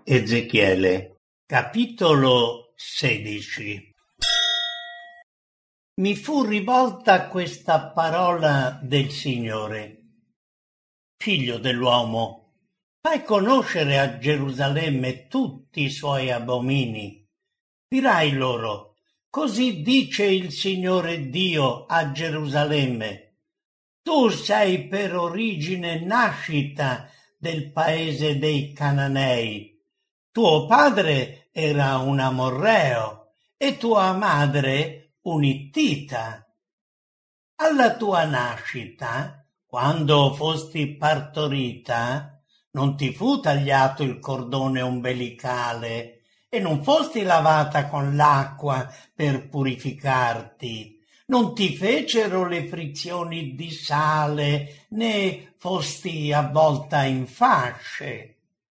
Ezechiele, capitolo 16. Mi fu rivolta questa parola del Signore: Figlio dell'uomo, fai conoscere a Gerusalemme tutti i suoi abomini. Dirai loro: così dice il Signore Dio a Gerusalemme: tu sei per origine nascita del paese dei Cananei. Tuo padre era un Amorreo e tua madre un Ittita. Alla tua nascita, quando fosti partorita, non ti fu tagliato il cordone ombelicale e non fosti lavata con l'acqua per purificarti. Non ti fecero le frizioni di sale, né fosti avvolta in fasce.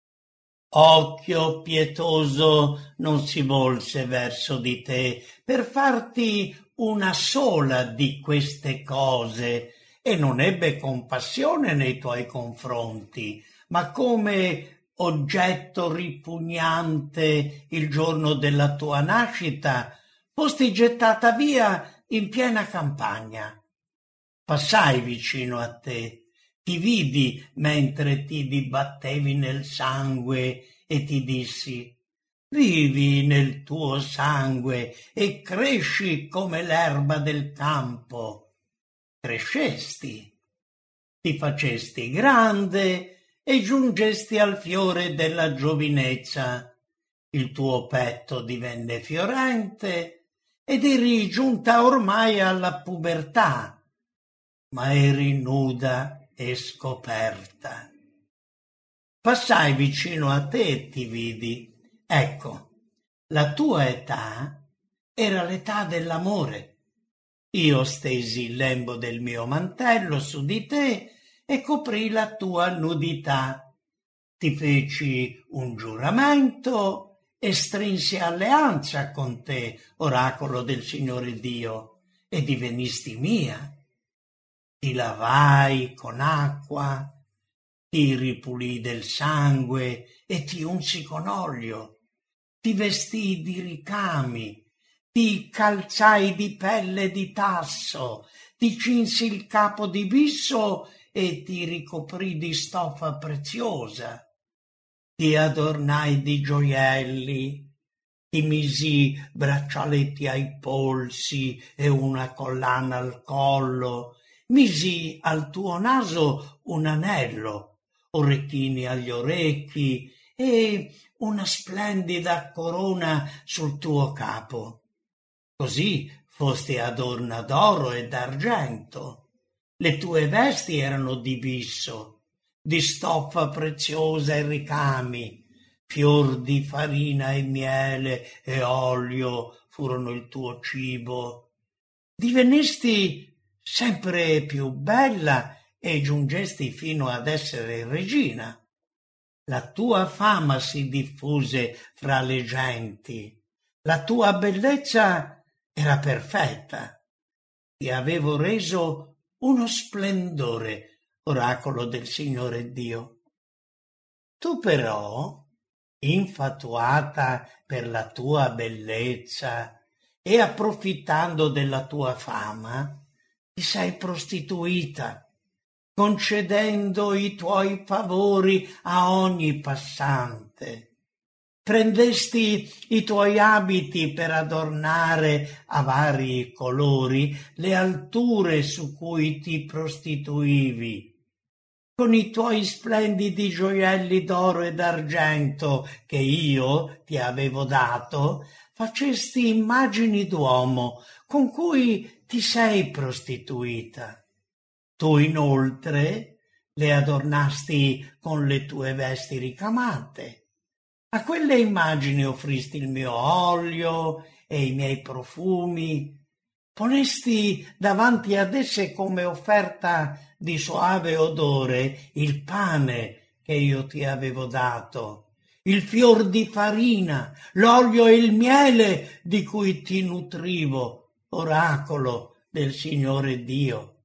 Occhio pietoso non si volse verso di te per farti una sola di queste cose e non ebbe compassione nei tuoi confronti, ma come oggetto ripugnante il giorno della tua nascita fosti gettata via in piena campagna. Passai vicino a te, ti vidi mentre ti dibattevi nel sangue e ti dissi: vivi nel tuo sangue e cresci come l'erba del campo. Crescesti, ti facesti grande e giungesti al fiore della giovinezza. Il tuo petto divenne fiorente ed eri giunta ormai alla pubertà, ma eri nuda e scoperta. Passai vicino a te e ti vidi. Ecco, la tua età era l'età dell'amore. Io stesi il lembo del mio mantello su di te e coprì la tua nudità. Ti feci un giuramento e strinsi alleanza con te, oracolo del Signore Dio, e divenisti mia. Ti lavai con acqua, ti ripulii del sangue e ti unsi con olio, ti vestii di ricami, ti calzai di pelle di tasso, ti cinsi il capo di bisso e ti ricoprii di stoffa preziosa, ti adornai di gioielli, ti misi braccialetti ai polsi e una collana al collo, misi al tuo naso un anello, orecchini agli orecchi e una splendida corona sul tuo capo. Così fosti adorna d'oro e d'argento. Le tue vesti erano di bisso, di stoffa preziosa e ricami, fior di farina e miele e olio furono il tuo cibo. Divennesti sempre più bella e giungesti fino ad essere regina. La tua fama si diffuse fra le genti. La tua bellezza era perfetta. Ti avevo reso uno splendore, oracolo del Signore Dio. Tu però, infatuata per la tua bellezza e approfittando della tua fama, ti sei prostituita, concedendo i tuoi favori a ogni passante. Prendesti i tuoi abiti per adornare a vari colori le alture su cui ti prostituivi. Con i tuoi splendidi gioielli d'oro e d'argento che io ti avevo dato, facesti immagini d'uomo con cui ti sei prostituita. Tu inoltre le adornasti con le tue vesti ricamate. A quelle immagini offristi il mio olio e i miei profumi. Ponesti davanti ad esse come offerta di soave odore il pane che io ti avevo dato, il fior di farina, l'olio e il miele di cui ti nutrivo, oracolo del Signore Dio.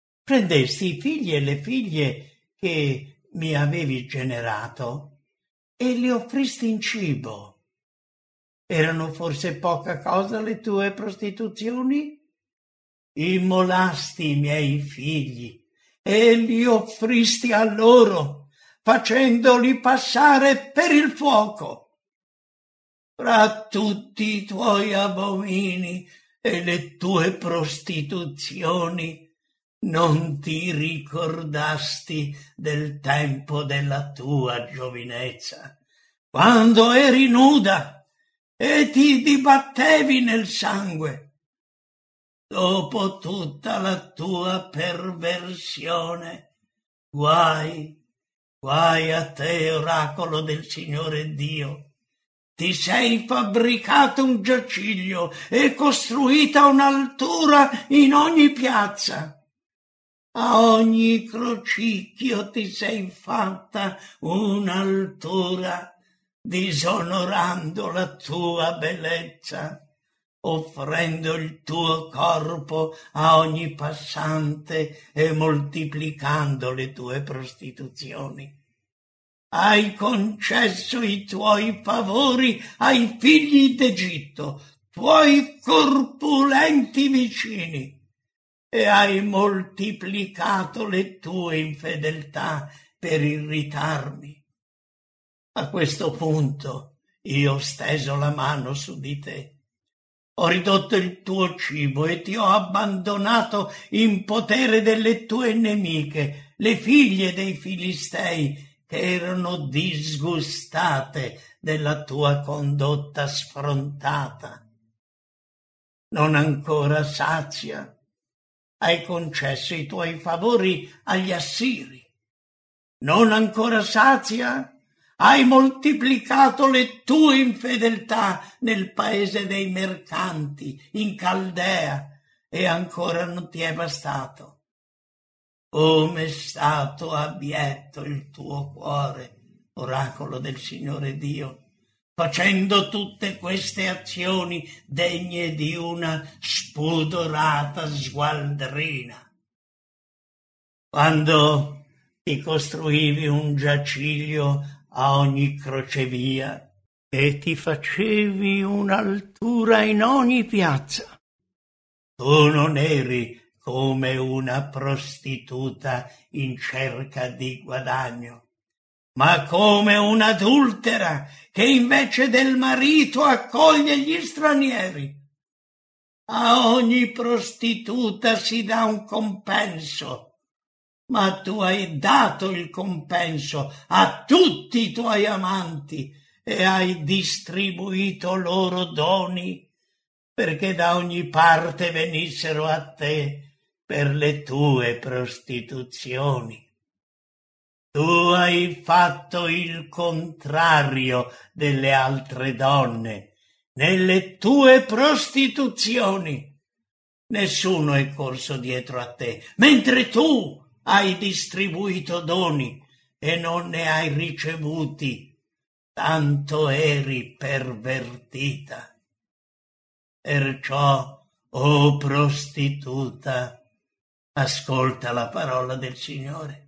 Prendesti i figli e le figlie che mi avevi generato e li offristi in cibo. Erano forse poca cosa le tue prostituzioni? Immolasti i miei figli e li offristi a loro, facendoli passare per il fuoco. Fra tutti i tuoi abomini e le tue prostituzioni non ti ricordasti del tempo della tua giovinezza, quando eri nuda e ti dibattevi nel sangue. Dopo tutta la tua perversione, guai a te, oracolo del Signore Dio. Ti sei fabbricato un giaciglio e costruita un'altura in ogni piazza. A ogni crocicchio ti sei fatta un'altura, disonorando la tua bellezza, offrendo il tuo corpo a ogni passante e moltiplicando le tue prostituzioni. Hai concesso i tuoi favori ai figli d'Egitto, tuoi corpulenti vicini, e hai moltiplicato le tue infedeltà per irritarmi. A questo punto io ho steso la mano su di te. Ho ridotto il tuo cibo e ti ho abbandonato in potere delle tue nemiche, le figlie dei Filistei, che erano disgustate della tua condotta sfrontata. Non ancora sazia, hai concesso i tuoi favori agli assiri. Non ancora sazia, hai moltiplicato le tue infedeltà nel paese dei mercanti, in Caldea, e ancora non ti è bastato. Come è stato abietto il tuo cuore, oracolo del Signore Dio, facendo tutte queste azioni degne di una spudorata sgualdrina. Quando ti costruivi un giaciglio a ogni crocevia e ti facevi un'altura in ogni piazza, tu non eri come una prostituta in cerca di guadagno, ma come un'adultera che invece del marito accoglie gli stranieri. A ogni prostituta si dà un compenso, ma tu hai dato il compenso a tutti i tuoi amanti e hai distribuito loro doni perché da ogni parte venissero a te per le tue prostituzioni. Tu hai fatto il contrario delle altre donne nelle tue prostituzioni. Nessuno è corso dietro a te, mentre tu hai distribuito doni e non ne hai ricevuti, tanto eri pervertita. Perciò, o prostituta, ascolta la parola del Signore.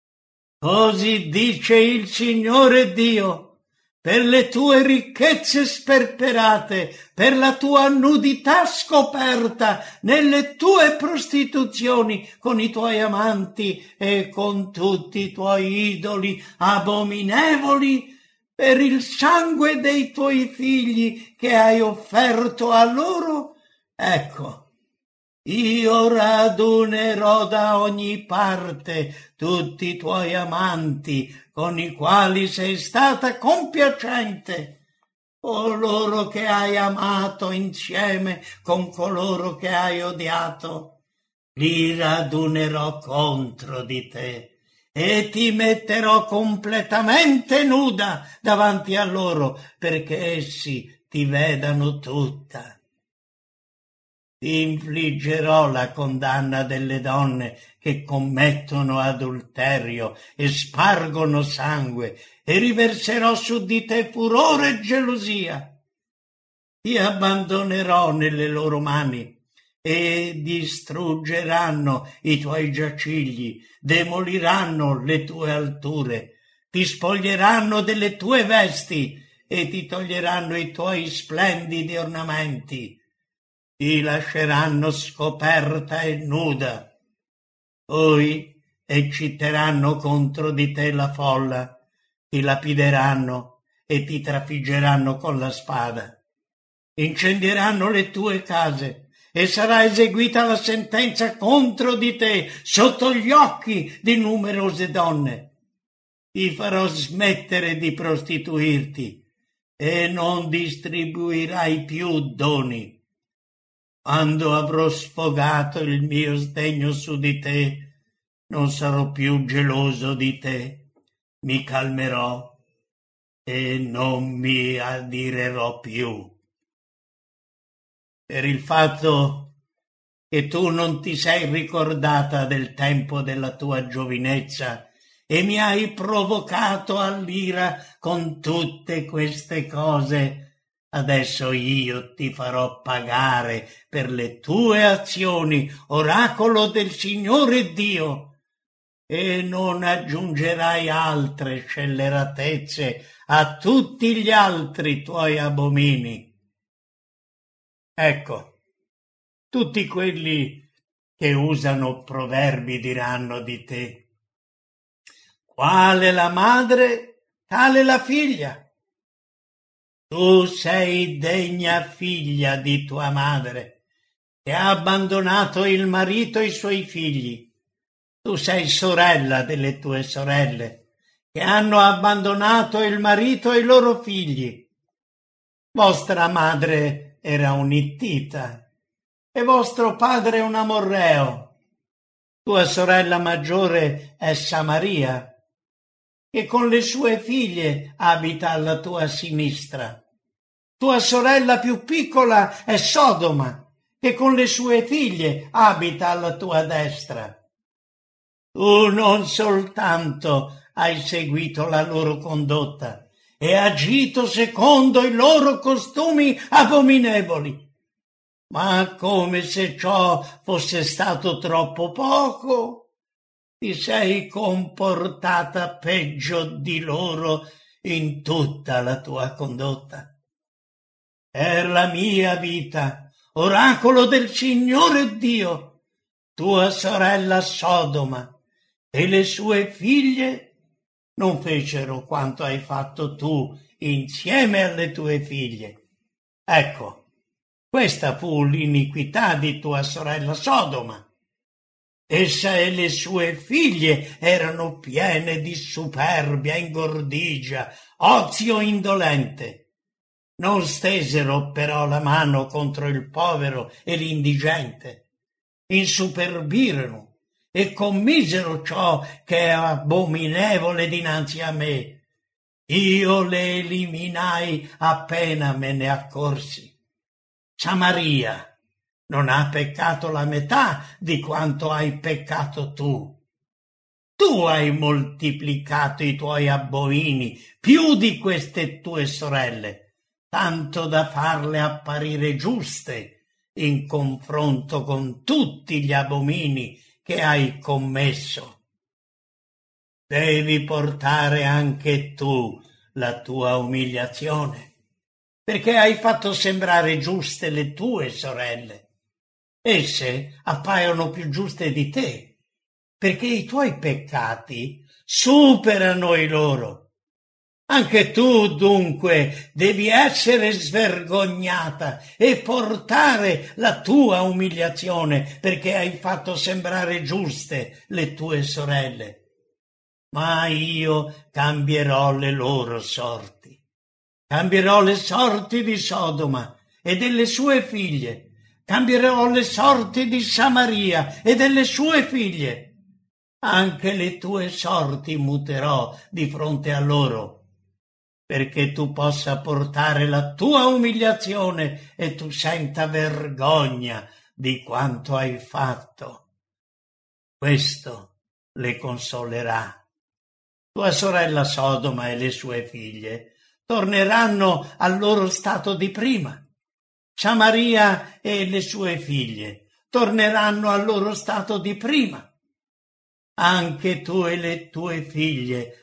Così dice il Signore Dio: per le tue ricchezze sperperate, per la tua nudità scoperta nelle tue prostituzioni con i tuoi amanti e con tutti i tuoi idoli abominevoli, per il sangue dei tuoi figli che hai offerto a loro, ecco, io radunerò da ogni parte tutti i tuoi amanti con i quali sei stata compiacente, coloro che hai amato insieme con coloro che hai odiato. Li radunerò contro di te e ti metterò completamente nuda davanti a loro perché essi ti vedano tutta. Ti infliggerò la condanna delle donne che commettono adulterio e spargono sangue e riverserò su di te furore e gelosia. Ti abbandonerò nelle loro mani e distruggeranno i tuoi giacigli, demoliranno le tue alture, ti spoglieranno delle tue vesti e ti toglieranno i tuoi splendidi ornamenti, ti lasceranno scoperta e nuda. Poi ecciteranno contro di te la folla, ti lapideranno e ti trafiggeranno con la spada. Incendieranno le tue case e sarà eseguita la sentenza contro di te sotto gli occhi di numerose donne. Ti farò smettere di prostituirti e non distribuirai più doni. Quando avrò sfogato il mio sdegno su di te, non sarò più geloso di te, mi calmerò e non mi adirerò più. Per il fatto che tu non ti sei ricordata del tempo della tua giovinezza e mi hai provocato all'ira con tutte queste cose, adesso io ti farò pagare per le tue azioni, oracolo del Signore Dio, e non aggiungerai altre scelleratezze a tutti gli altri tuoi abomini. Ecco, tutti quelli che usano proverbi diranno di te: quale la madre, tale la figlia. Tu sei degna figlia di tua madre, che ha abbandonato il marito e i suoi figli. Tu sei sorella delle tue sorelle, che hanno abbandonato il marito e i loro figli. Vostra madre era un Ittita e vostro padre un Amorreo. Tua sorella maggiore è Samaria, e con le sue figlie abita alla tua sinistra. Tua sorella più piccola è Sodoma, che con le sue figlie abita alla tua destra. Tu non soltanto hai seguito la loro condotta e agito secondo i loro costumi abominevoli, ma come se ciò fosse stato troppo poco, ti sei comportata peggio di loro in tutta la tua condotta. Per la mia vita, oracolo del Signore Dio, tua sorella Sodoma e le sue figlie non fecero quanto hai fatto tu insieme alle tue figlie. Ecco, questa fu l'iniquità di tua sorella Sodoma. Essa e le sue figlie erano piene di superbia, ingordigia, ozio indolente. Non stesero però la mano contro il povero e l'indigente. Insuperbirono e commisero ciò che è abominevole dinanzi a me. Io le eliminai appena me ne accorsi. Samaria non ha peccato la metà di quanto hai peccato tu. Tu hai moltiplicato i tuoi abomini più di queste tue sorelle, tanto da farle apparire giuste in confronto con tutti gli abomini che hai commesso. Devi portare anche tu la tua umiliazione, perché hai fatto sembrare giuste le tue sorelle. Esse appaiono più giuste di te, perché i tuoi peccati superano i loro. Anche tu, dunque, devi essere svergognata e portare la tua umiliazione, perché hai fatto sembrare giuste le tue sorelle. Ma io cambierò le loro sorti. Cambierò le sorti di Sodoma e delle sue figlie. Cambierò le sorti di Samaria e delle sue figlie. Anche le tue sorti muterò di fronte a loro, perché tu possa portare la tua umiliazione e tu senta vergogna di quanto hai fatto. Questo le consolerà. Tua sorella Sodoma e le sue figlie torneranno al loro stato di prima. Samaria e le sue figlie torneranno al loro stato di prima. Anche tu e le tue figlie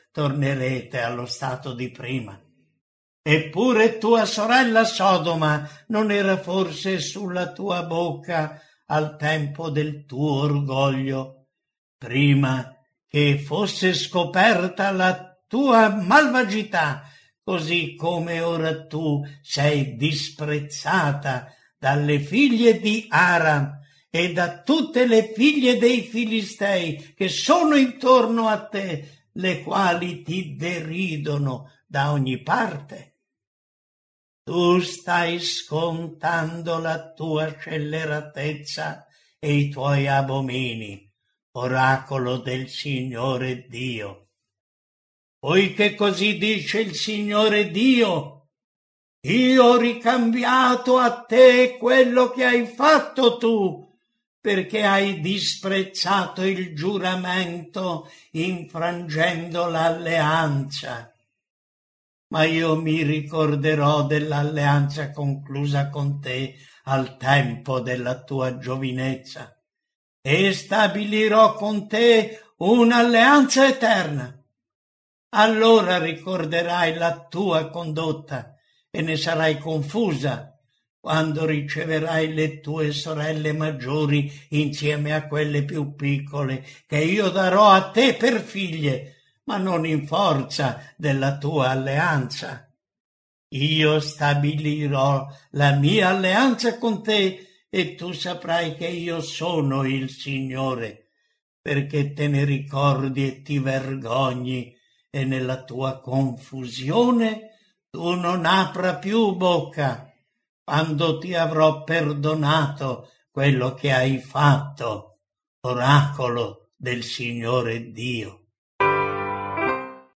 tornerete allo stato di prima. Eppure tua sorella Sodoma non era forse sulla tua bocca al tempo del tuo orgoglio, prima che fosse scoperta la tua malvagità, così come ora tu sei disprezzata dalle figlie di Aram e da tutte le figlie dei Filistei che sono intorno a te, le quali ti deridono da ogni parte. Tu stai scontando la tua scelleratezza e i tuoi abomini, oracolo del Signore Dio. Poiché così dice il Signore Dio, io ho ricambiato a te quello che hai fatto tu, perché hai disprezzato il giuramento infrangendo l'alleanza. Ma io mi ricorderò dell'alleanza conclusa con te al tempo della tua giovinezza e stabilirò con te un'alleanza eterna. Allora ricorderai la tua condotta e ne sarai confusa quando riceverai le tue sorelle maggiori insieme a quelle più piccole che io darò a te per figlie, ma non in forza della tua alleanza. Io stabilirò la mia alleanza con te e tu saprai che io sono il Signore, perché te ne ricordi e ti vergogni e nella tua confusione tu non apra più bocca quando ti avrò perdonato quello che hai fatto, oracolo del Signore Dio.